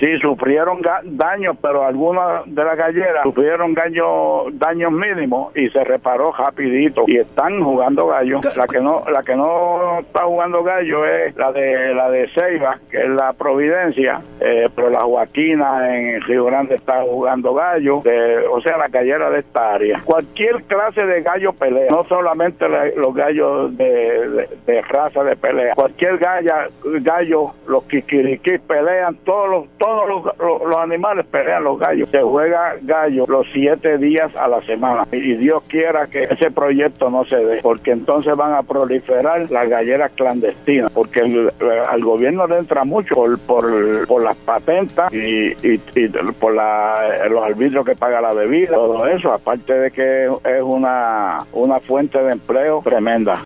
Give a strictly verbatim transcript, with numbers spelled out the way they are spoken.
Sí, sufrieron daños, pero algunas de las galleras sufrieron daños daños mínimos y se reparó rapidito y están jugando gallo. La que no la que no está jugando gallo es la de la de Ceiba, que es la Providencia, eh, pero la Joaquina en Río Grande está jugando gallo, de, o sea, la gallera de esta área. Cualquier clase de gallo pelea, no solamente la, los gallos de, de, de raza de pelea. Cualquier galla, gallo, los kikirikis pelean, todos los todos los, los, los animales pelean los gallos. Se juega gallo los siete días a la semana y Dios quiera que ese proyecto no se dé, porque entonces van a proliferar las galleras clandestinas, porque el, al gobierno le entra mucho por por, por las patentas y, y, y por la, los arbitrios que paga la bebida, todo eso, aparte de que es una, una fuente de empleo tremenda.